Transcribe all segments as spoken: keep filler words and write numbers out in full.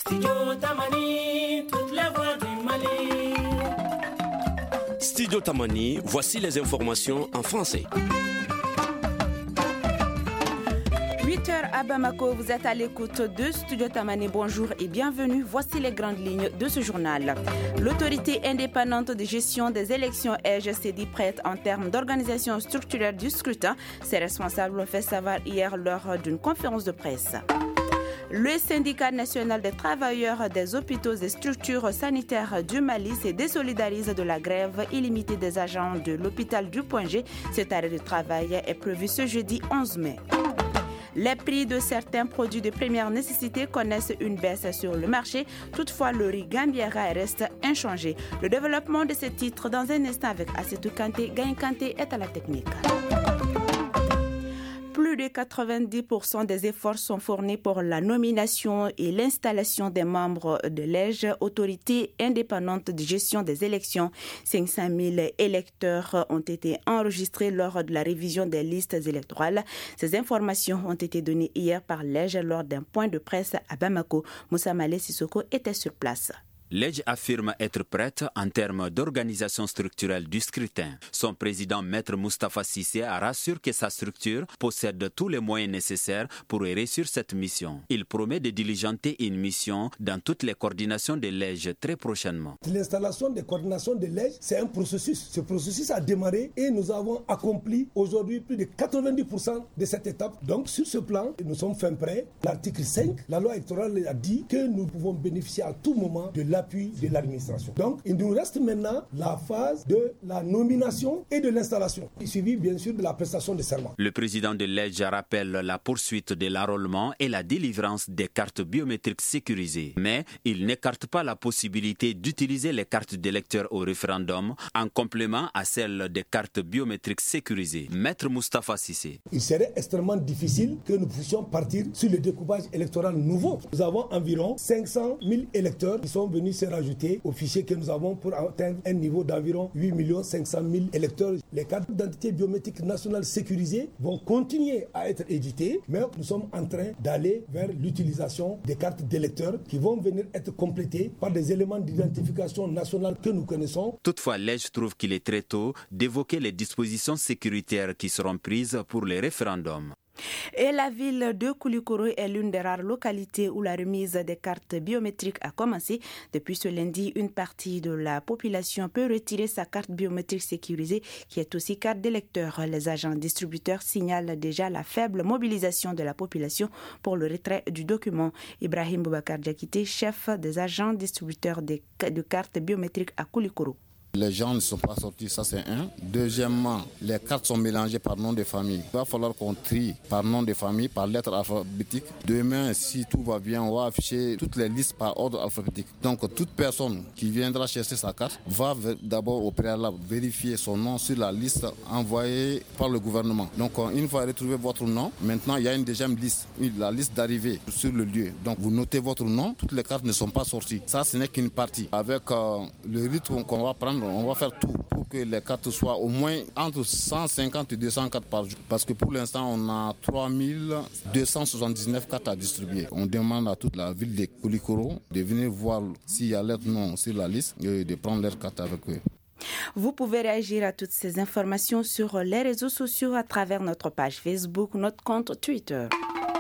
Studio Tamani, toutes les voix du Mali. Studio Tamani, voici les informations en français. huit heures à Bamako, vous êtes à l'écoute de Studio Tamani. Bonjour et bienvenue. Voici les grandes lignes de ce journal. L'autorité indépendante de gestion des élections E G s'est dit prête en termes d'organisation structurelle du scrutin. Ses responsables l'ont fait savoir hier lors d'une conférence de presse. Le syndicat national des travailleurs des hôpitaux et structures sanitaires du Mali se désolidarise de la grève illimitée des agents de l'hôpital du Point G. Cet arrêt de travail est prévu ce jeudi onze mai. Les prix de certains produits de première nécessité connaissent une baisse sur le marché. Toutefois, le riz Gambiera reste inchangé. Le développement de ce titre dans un instant avec Assetou Kanté. Gain Kanté est à la technique. Plus de quatre-vingt-dix pour cent des efforts sont fournis pour la nomination et l'installation des membres de l'E G, autorité indépendante de gestion des élections. cinq cent mille électeurs ont été enregistrés lors de la révision des listes électorales. Ces informations ont été données hier par l'E G lors d'un point de presse à Bamako. Moussa Malé Sissoko était sur place. L'E G affirme être prête en termes d'organisation structurelle du scrutin. Son président, Maître Moustapha Cissé, rassure que sa structure possède tous les moyens nécessaires pour réussir cette mission. Il promet de diligenter une mission dans toutes les coordinations de l'E G très prochainement. L'installation des coordinations de l'E G, c'est un processus. Ce processus a démarré et nous avons accompli aujourd'hui plus de quatre-vingt-dix pour cent de cette étape. Donc sur ce plan, nous sommes fin prêts. L'article cinq, la loi électorale a dit que nous pouvons bénéficier à tout moment de la l'appui de l'administration. Donc, il nous reste maintenant la phase de la nomination et de l'installation, suivi bien sûr de la prestation de serment. Le président de l'E G rappelle la poursuite de l'enrôlement et la délivrance des cartes biométriques sécurisées. Mais il n'écarte pas la possibilité d'utiliser les cartes d'électeurs au référendum en complément à celles des cartes biométriques sécurisées. Maître Moustapha Cissé. Il serait extrêmement difficile que nous puissions partir sur le découpage électoral nouveau. Nous avons environ cinq cent mille électeurs qui sont venus se rajouter au fichier que nous avons pour atteindre un niveau d'environ huit millions cinq cent mille électeurs. Les cartes d'identité biométrique nationales sécurisées vont continuer à être éditées, mais nous sommes en train d'aller vers l'utilisation des cartes d'électeurs qui vont venir être complétées par des éléments d'identification nationale que nous connaissons. Toutefois, l'E G trouve qu'il est très tôt d'évoquer les dispositions sécuritaires qui seront prises pour les référendums. Et la ville de Koulikoro est l'une des rares localités où la remise des cartes biométriques a commencé. Depuis ce lundi, une partie de la population peut retirer sa carte biométrique sécurisée, qui est aussi carte d'électeur. Les agents distributeurs signalent déjà la faible mobilisation de la population pour le retrait du document. Ibrahim Boubacar Diakité, chef des agents distributeurs de cartes biométriques à Koulikoro. Les gens ne sont pas sortis, ça c'est un. Deuxièmement, les cartes sont mélangées par nom de famille. Il va falloir qu'on trie par nom de famille, par lettre alphabétique. Demain, si tout va bien, on va afficher toutes les listes par ordre alphabétique. Donc toute personne qui viendra chercher sa carte va d'abord au préalable vérifier son nom sur la liste envoyée par le gouvernement. Donc une fois retrouvé votre nom, maintenant il y a une deuxième liste, la liste d'arrivée sur le lieu. Donc vous notez votre nom, toutes les cartes ne sont pas sorties. Ça, ce n'est qu'une partie. Avec euh, le rythme qu'on va prendre, on va faire tout pour que les cartes soient au moins entre cent cinquante et deux cents cartes par jour. Parce que pour l'instant, on a trois mille deux cent soixante-dix-neuf cartes à distribuer. On demande à toute la ville de Koulikoro de venir voir s'il y a leur nom sur la liste et de prendre leurs cartes avec eux. Vous pouvez réagir à toutes ces informations sur les réseaux sociaux à travers notre page Facebook, notre compte Twitter.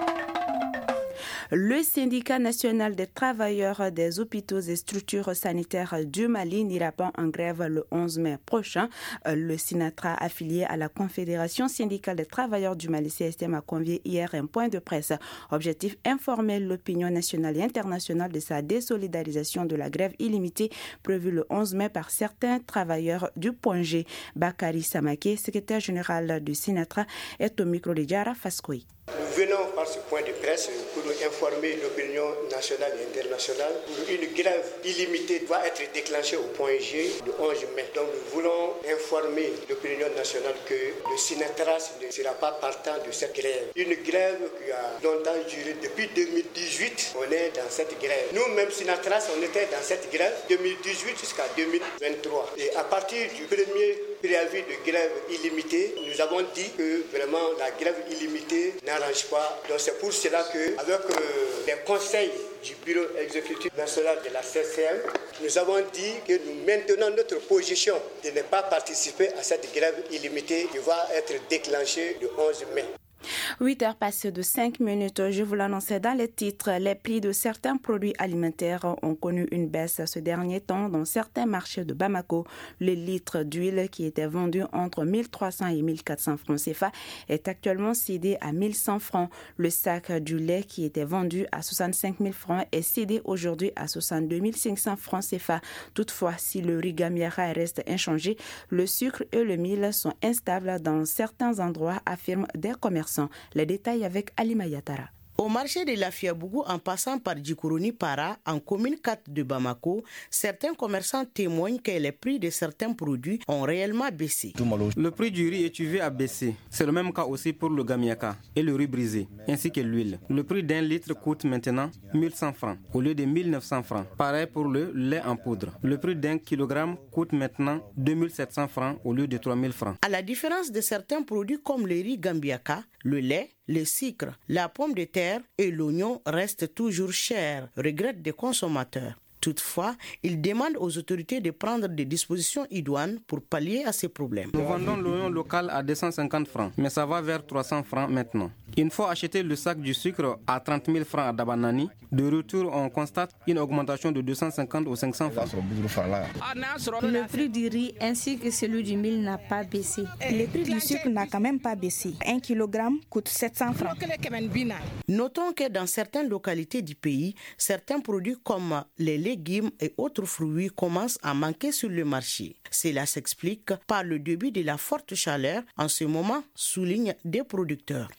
Le syndicat national des travailleurs des hôpitaux et structures sanitaires du Mali n'ira pas en grève le onze mai prochain. Le SYNATRA, affilié à la Confédération syndicale des travailleurs du Mali, C S T M, a convié hier un point de presse. Objectif: informer l'opinion nationale et internationale de sa désolidarisation de la grève illimitée prévue le onze mai par certains travailleurs du Point G. Bakary Samaké, secrétaire général du SYNATRA, est au micro de Diara Faskoui. Nous venons par ce point de presse pour nous informer l'opinion nationale et internationale. Une grève illimitée doit être déclenchée au Point G le onze mai. Donc nous voulons informer l'opinion nationale que le SYNATRA ne sera pas partant de cette grève. Une grève qui a longtemps duré depuis deux mille dix-huit. On est dans cette grève. Nous-mêmes, SYNATRA, on était dans cette grève deux mille dix-huit jusqu'à deux mille vingt-trois. Et à partir du premier préavis de grève illimité. Nous avons dit que vraiment la grève illimitée n'arrange pas. Donc c'est pour cela que avec euh, les conseils du bureau exécutif national de la C C M, nous avons dit que nous maintenons notre position de ne pas participer à cette grève illimitée qui va être déclenchée le onze mai. huit heures passées de cinq minutes, je vous l'annonçais dans les titres, les prix de certains produits alimentaires ont connu une baisse ce dernier temps dans certains marchés de Bamako. Le litre d'huile qui était vendu entre mille trois cents et mille quatre cents francs C F A est actuellement cédé à mille cent francs. Le sac du lait qui était vendu à soixante-cinq mille francs est cédé aujourd'hui à soixante-deux mille cinq cents francs C F A. Toutefois, si le riz Gambiaka reste inchangé, le sucre et le mil sont instables dans certains endroits, affirment des commerçants. Les détails avec Alima Yatara. Au marché de la Fiabougou, en passant par Djikuruni Para, en commune quatre de Bamako, certains commerçants témoignent que les prix de certains produits ont réellement baissé. Le prix du riz étuvé a baissé. C'est le même cas aussi pour le Gambiaka et le riz brisé, ainsi que l'huile. Le prix d'un litre coûte maintenant mille cent francs au lieu de mille neuf cents francs. Pareil pour le lait en poudre. Le prix d'un kilogramme coûte maintenant deux mille sept cents francs au lieu de trois mille francs. À la différence de certains produits comme le riz Gambiaka, le lait, le sucre, la pomme de terre et l'oignon restent toujours chers, regrettent des consommateurs. Toutefois, ils demandent aux autorités de prendre des dispositions idoines pour pallier à ces problèmes. Nous vendons l'oignon local à deux cent cinquante francs, mais ça va vers trois cents francs maintenant. Il faut acheter le sac du sucre à trente mille francs à Dabanani. De retour, on constate une augmentation de deux cent cinquante ou cinq cents francs. Le prix du riz ainsi que celui du mil n'a pas baissé. Le prix du sucre n'a quand même pas baissé. Un kilogramme coûte sept cents francs. Notons que dans certaines localités du pays, certains produits comme les légumes et autres fruits commencent à manquer sur le marché. Cela s'explique par le début de la forte chaleur en ce moment, soulignent des producteurs.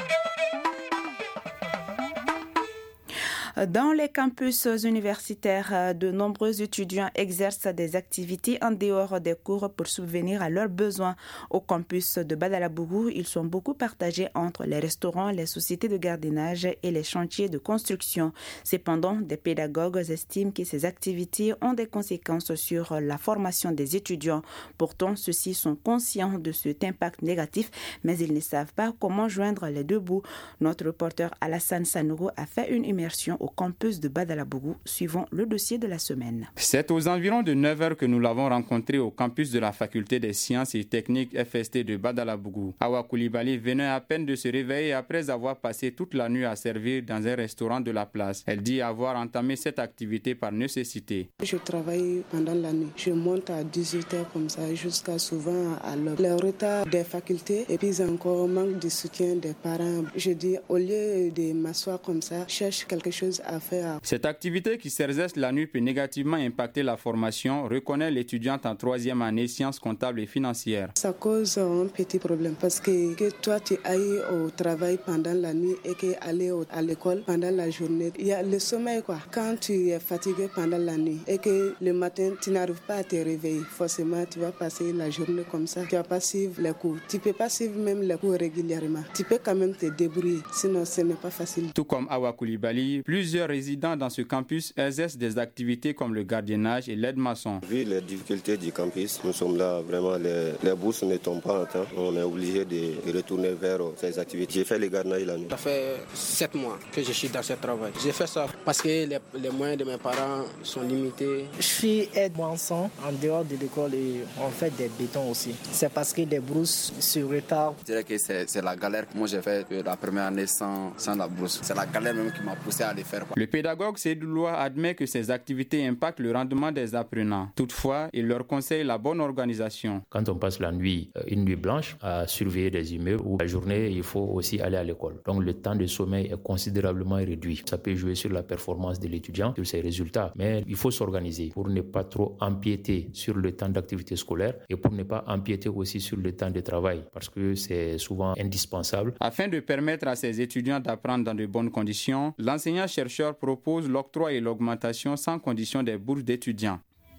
Dans les campus universitaires, de nombreux étudiants exercent des activités en dehors des cours pour subvenir à leurs besoins. Au campus de Badalabougou, ils sont beaucoup partagés entre les restaurants, les sociétés de gardiennage et les chantiers de construction. Cependant, des pédagogues estiment que ces activités ont des conséquences sur la formation des étudiants. Pourtant, ceux-ci sont conscients de cet impact négatif, mais ils ne savent pas comment joindre les deux bouts. Notre reporter Alassane Sanogo a fait une immersion au campus de Badalabougou, suivant le dossier de la semaine. C'est aux environs de neuf heures que nous l'avons rencontré au campus de la faculté des sciences et techniques F S T de Badalabougou. Awa Koulibaly venait à peine de se réveiller après avoir passé toute la nuit à servir dans un restaurant de la place. Elle dit avoir entamé cette activité par nécessité. Je travaille pendant la nuit. Je monte à dix-huit heures comme ça, jusqu'à souvent à l'heure. Le retard des facultés et puis encore manque de soutien des parents. Je dis, au lieu de m'asseoir comme ça, cherche quelque chose à faire. Cette activité qui s'exerce la nuit peut négativement impacter la formation, reconnaît l'étudiante en troisième année sciences comptables et financières. Ça cause un petit problème parce que, que toi tu ailles au travail pendant la nuit et que aller à l'école pendant la journée. Il y a le sommeil quoi. Quand tu es fatigué pendant la nuit et que le matin tu n'arrives pas à te réveiller, forcément tu vas passer la journée comme ça. Tu vas pas suivre les cours. Tu peux pas suivre même les cours régulièrement. Tu peux quand même te débrouiller, sinon ce n'est pas facile. Tout comme Awa Koulibaly, plusieurs résidents dans ce campus exercent des activités comme le gardiennage et l'aide-maçon. Vu les difficultés du campus, nous sommes là, vraiment, les, les bourses ne tombent pas en temps. On est obligé de, de retourner vers ces activités. J'ai fait le gardiennage la nuit. Ça fait sept mois que je suis dans ce travail. J'ai fait ça parce que les, les moyens de mes parents sont limités. Je suis aide-maçon en dehors de l'école et on fait des bétons aussi. C'est parce que des brousses se retardent. Je dirais que c'est, c'est la galère. Moi, j'ai fait la première année sans, sans la brousse. C'est la galère même qui m'a poussé à les faire. Le pédagogue Seydouloua admet que ces activités impactent le rendement des apprenants. Toutefois, il leur conseille la bonne organisation. Quand on passe la nuit, une nuit blanche, à surveiller des immeubles, ou la journée, il faut aussi aller à l'école. Donc le temps de sommeil est considérablement réduit. Ça peut jouer sur la performance de l'étudiant, sur ses résultats. Mais il faut s'organiser pour ne pas trop empiéter sur le temps d'activité scolaire et pour ne pas empiéter aussi sur le temps de travail, parce que c'est souvent indispensable. Afin de permettre à ces étudiants d'apprendre dans de bonnes conditions, l'enseignant-chercheur propose l'octroi et l'augmentation sans condition des bourses d'étudiants.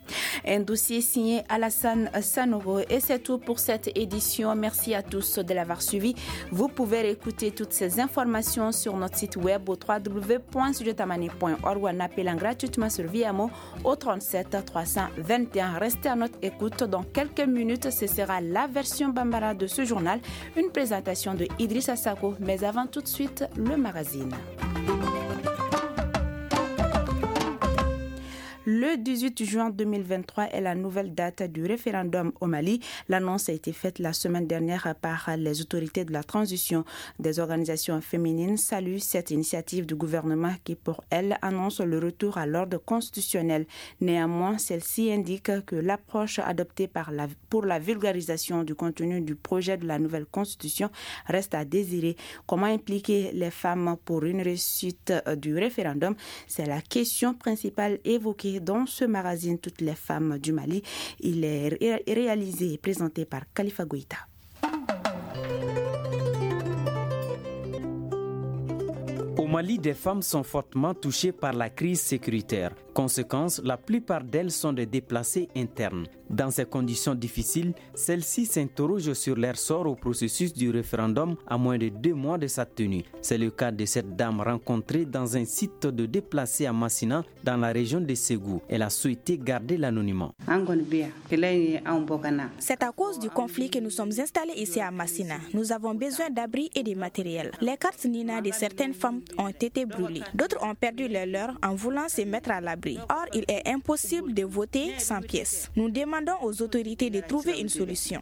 Un dossier signé Alassane Sanogo. Et c'est tout pour cette édition. Merci à tous de l'avoir suivi. Vous pouvez réécouter toutes ces informations sur notre site web au w w w point studio tamani point org ou en appelant gratuitement sur Viamo au trente-sept trois cent vingt et un. Restez à notre écoute. Dans quelques minutes, ce sera la version Bambara de ce journal. Une présentation de Idrissa Sako. Mais avant tout de suite, le magazine. Le dix-huit juin deux mille vingt-trois est la nouvelle date du référendum au Mali. L'annonce a été faite la semaine dernière par les autorités de la transition. Des organisations féminines saluent cette initiative du gouvernement qui, pour elles, annonce le retour à l'ordre constitutionnel. Néanmoins, celle-ci indique que l'approche adoptée par la, pour la vulgarisation du contenu du projet de la nouvelle constitution reste à désirer. Comment impliquer les femmes pour une réussite du référendum? C'est la question principale évoquée dans ce magazine Toutes les femmes du Mali. Il est ré- réalisé et présenté par Khalifa Goïta. Au Mali, des femmes sont fortement touchées par la crise sécuritaire. Conséquence, la plupart d'elles sont des déplacés internes. Dans ces conditions difficiles, celles-ci s'interrogent sur leur sort au processus du référendum à moins de deux mois de sa tenue. C'est le cas de cette dame rencontrée dans un site de déplacés à Massina, dans la région de Ségou. Elle a souhaité garder l'anonymat. C'est à cause du conflit que nous sommes installés ici à Massina. Nous avons besoin d'abris et de matériel. Les cartes Nina de certaines femmes ont été brûlées. D'autres ont perdu les leurs en voulant se mettre à l'abri. Or, il est impossible de voter sans pièces. Nous demandons aux autorités de trouver une solution.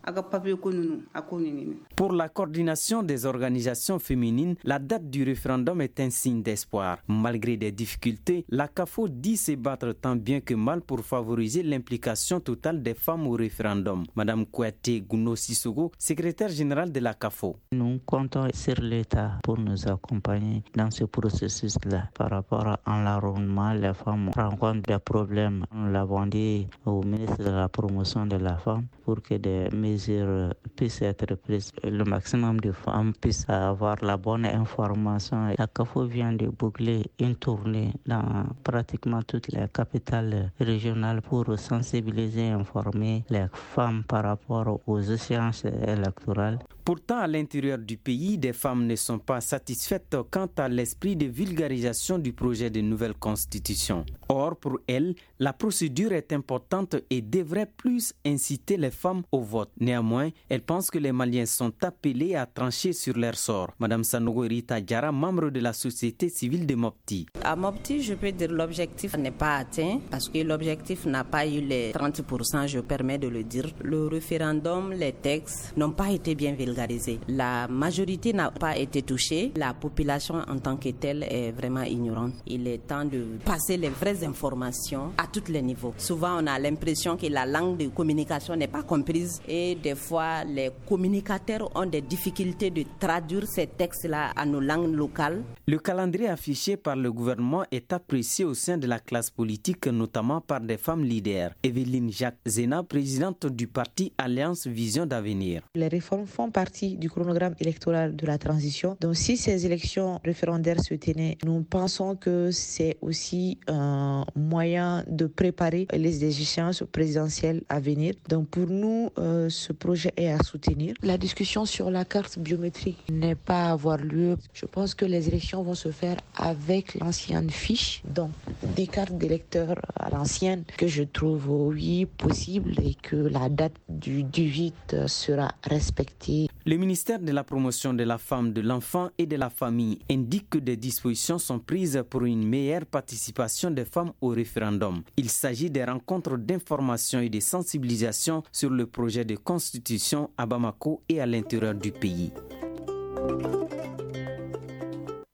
Pour la coordination des organisations féminines, la date du référendum est un signe d'espoir. Malgré des difficultés, la CAFO dit se battre tant bien que mal pour favoriser l'implication totale des femmes au référendum. Madame Kouyaté Gouno Sissogo, secrétaire générale de la CAFO. Nous comptons sur l'État pour nous accompagner dans ce processus-là. Par rapport à l'environnement, les femmes rencontrent des problèmes. Nous l'avons dit au ministre de la Promotion de la femme pour que des mesures puissent être prises. Le maximum de femmes puissent avoir la bonne information. La CAFO vient de boucler une tournée dans pratiquement toutes les capitales régionales pour sensibiliser et informer les femmes par rapport aux échéances électorales. Pourtant, à l'intérieur du pays, des femmes ne sont pas satisfaites quant à l'esprit de vulgarisation du projet de nouvelle constitution. Or, pour elles, la procédure est importante et devrait plus inciter les femmes au vote. Néanmoins, elles pensent que les Maliens sont appelés à trancher sur leur sort. Madame Sanogo Rita Diara, membre de la société civile de Mopti. À Mopti, je peux dire que l'objectif n'est pas atteint parce que l'objectif n'a pas eu les trente pour cent, je permets de le dire. Le référendum, les textes n'ont pas été bien vulgarisés. La majorité n'a pas été touchée. La population en tant que telle est vraiment ignorante. Il est temps de passer les vraies informations à tous les niveaux. Souvent, on a l'impression que la langue de communication n'est pas comprise et des fois, les communicateurs ont des difficultés de traduire ces textes-là à nos langues locales. Le calendrier affiché par le gouvernement est apprécié au sein de la classe politique, notamment par des femmes leaders. Evelyne Jacques Zena, présidente du parti Alliance Vision d'Avenir. Les réformes font partie du chronogramme électoral de la transition. Donc si ces élections référendaires se tenaient, nous pensons que c'est aussi un moyen de préparer les échéances présidentielles à venir. Donc pour nous, euh, ce projet est à soutenir. La discussion sur la carte biométrique n'est pas à avoir lieu. Je pense que les élections vont se faire avec l'ancienne fiche, donc des cartes d'électeurs à l'ancienne, que je trouve oui possible et que la date du dix-huit sera respectée. Le ministère de la Promotion de la Femme, de l'Enfant et de la Famille indique que des dispositions sont prises pour une meilleure participation des femmes au référendum. Il s'agit des rencontres d'information et de sensibilisation sur le projet de constitution à Bamako et à l'intérieur du pays.